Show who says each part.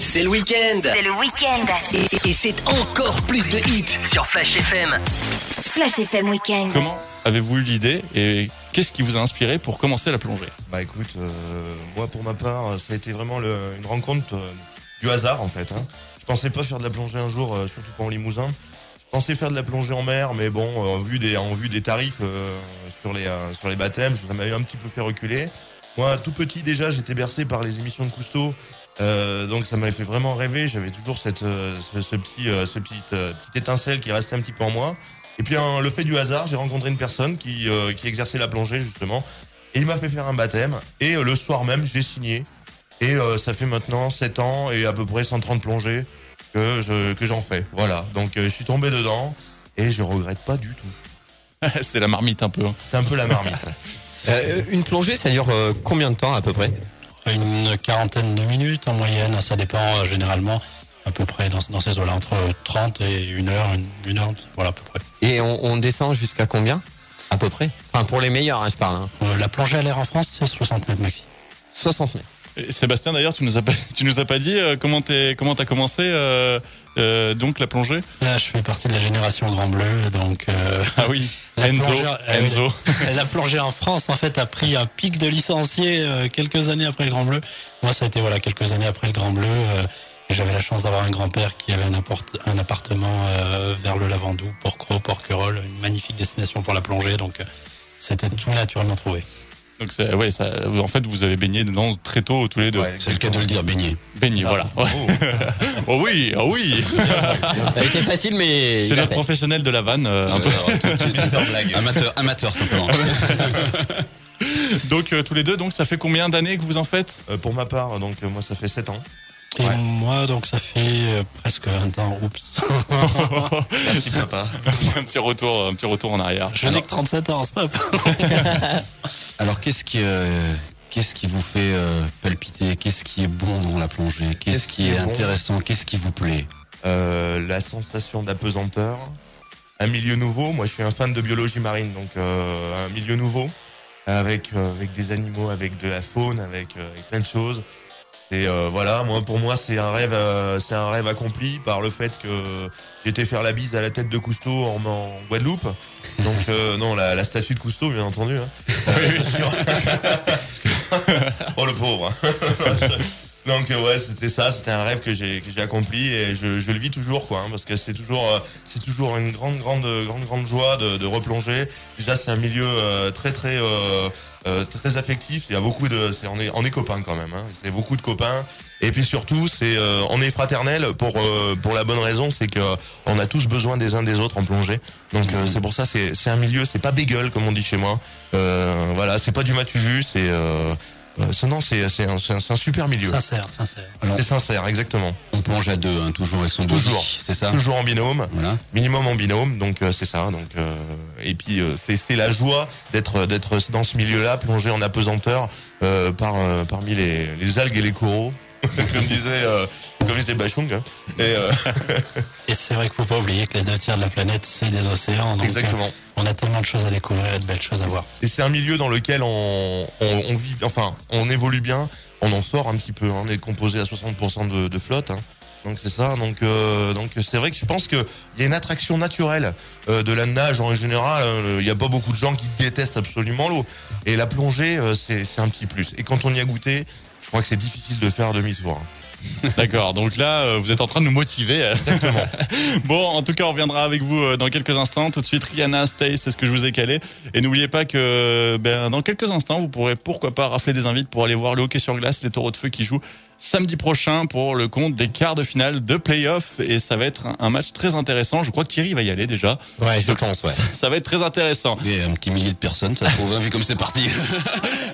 Speaker 1: C'est le week-end.
Speaker 2: C'est le week-end.
Speaker 1: Et c'est encore plus de hits sur Flash FM.
Speaker 2: Flash FM Week-end.
Speaker 3: Comment avez-vous eu l'idée et qu'est-ce qui vous a inspiré pour commencer la plongée?
Speaker 4: Bah écoute, moi pour ma part, ça a été vraiment une rencontre du hasard en fait. Je pensais pas faire de la plongée un jour, surtout pas en Limousin. Je pensais faire de la plongée en mer, mais bon, en vue des tarifs sur les baptêmes, ça m'avait un petit peu fait reculer. Moi, tout petit déjà, j'étais bercé par les émissions de Cousteau, donc ça m'avait fait vraiment rêver. J'avais toujours cette petite étincelle qui restait un petit peu en moi. Et puis le fait du hasard, j'ai rencontré une personne qui exerçait la plongée justement, et il m'a fait faire un baptême. Et le soir même, j'ai signé. Et ça fait maintenant 7 ans et à peu près 130 plongées que j'en fais. Voilà, donc je suis tombé dedans et je regrette pas du tout.
Speaker 3: C'est la marmite un peu.
Speaker 4: C'est un peu la marmite.
Speaker 5: Une plongée, ça dure combien de temps à peu près?
Speaker 6: Une quarantaine de minutes en moyenne, ça dépend généralement à peu près dans ces eaux-là, entre 30 et 1 heure, une heure, voilà à peu près.
Speaker 5: Et on descend jusqu'à combien à peu près? Enfin pour les meilleurs, je parle.
Speaker 6: La plongée à l'air en France, c'est 60 mètres maxi.
Speaker 5: 60 mètres.
Speaker 3: Et Sébastien, d'ailleurs, tu nous as pas dit comment t'as commencé donc la plongée?
Speaker 6: Là, je fais partie de la génération Grand Bleu, donc.
Speaker 3: Ah oui, Enzo.
Speaker 6: La plongée en France, en fait, a pris un pic de licenciés quelques années après le Grand Bleu. Moi, ça a été quelques années après le Grand Bleu. Et j'avais la chance d'avoir un grand-père qui avait un appartement vers le Lavandou, Porquerolles, Porquerolles, une magnifique destination pour la plongée. Donc, c'était tout naturellement trouvé.
Speaker 3: Donc en fait, vous avez baigné dedans très tôt tous les deux.
Speaker 4: Ouais,
Speaker 6: c'est le cas de le dire, baigner.
Speaker 3: Baigner, voilà. Oh oui.
Speaker 5: Ça a été facile, mais
Speaker 3: c'est notre professionnel de la vanne. Un peu.
Speaker 6: Amateur simplement.
Speaker 3: Donc tous les deux, donc ça fait combien d'années que vous en faites?
Speaker 4: Pour ma part, donc moi ça fait 7 ans.
Speaker 6: Et moi, donc ça fait presque 20 ans. Oups.
Speaker 4: Merci papa.
Speaker 3: un petit retour en arrière.
Speaker 6: Je n'ai que 37 ans, stop.
Speaker 7: Alors qu'est-ce qui vous fait palpiter? Qu'est-ce qui est bon dans la plongée? Qu'est-ce qui est intéressant? Qu'est-ce qui vous plaît?
Speaker 4: La sensation d'apesanteur, un milieu nouveau. Moi, je suis un fan de biologie marine, donc un milieu nouveau avec des animaux, avec de la faune, avec plein de choses. Et pour moi, c'est un rêve accompli par le fait que j'ai été faire la bise à la tête de Cousteau en Guadeloupe. Donc non, la statue de Cousteau, bien entendu. Oh le pauvre. Donc c'était un rêve que j'ai accompli et je le vis toujours parce que c'est toujours une grande joie de replonger. Déjà c'est un milieu très affectif. Il y a on est copains quand même. Il y a beaucoup de copains. Et puis surtout on est fraternel pour la bonne raison, c'est que on a tous besoin des uns des autres en plongée. Donc c'est pour ça c'est un milieu, c'est pas bégueule comme on dit chez moi. C'est pas du matu vu, c'est un super milieu.
Speaker 6: Sincère.
Speaker 4: Alors, c'est sincère, exactement.
Speaker 7: On plonge à deux, toujours avec son body, c'est ça? Toujours
Speaker 4: en binôme, voilà. Minimum en binôme, donc c'est ça. Donc et puis c'est la joie d'être dans ce milieu-là, plongé en apesanteur parmi les algues et les coraux, comme disait Bachung.
Speaker 6: Et c'est vrai qu'il faut pas oublier que les 2 tiers de la planète c'est des océans. Donc,
Speaker 4: exactement.
Speaker 6: On a tellement de choses à découvrir et de belles choses à voir.
Speaker 4: Et c'est un milieu dans lequel on vit, on évolue bien, on en sort un petit peu. On est composé à 60% de flotte. Donc c'est ça. Donc c'est vrai que je pense que il y a une attraction naturelle de la nage en général. Il y a pas beaucoup de gens qui détestent absolument l'eau. Et la plongée, c'est un petit plus. Et quand on y a goûté, je crois que c'est difficile de faire demi-tour.
Speaker 3: D'accord, donc là, vous êtes en train de nous motiver.
Speaker 4: Exactement.
Speaker 3: Bon, en tout cas, on reviendra avec vous dans quelques instants. Tout de suite, Rihanna, Stay, c'est ce que je vous ai calé. Et n'oubliez pas que dans quelques instants, vous pourrez pourquoi pas rafler des invites pour aller voir le hockey sur glace, les Taureaux de Feu qui jouent samedi prochain pour le compte des quarts de finale de play-off. Et ça va être un match très intéressant. Je crois que Thierry va y aller déjà.
Speaker 5: Ouais, je pense, ouais.
Speaker 3: Ça va être très intéressant.
Speaker 7: Il y a un petit millier de personnes, ça se trouve, vu comme c'est parti.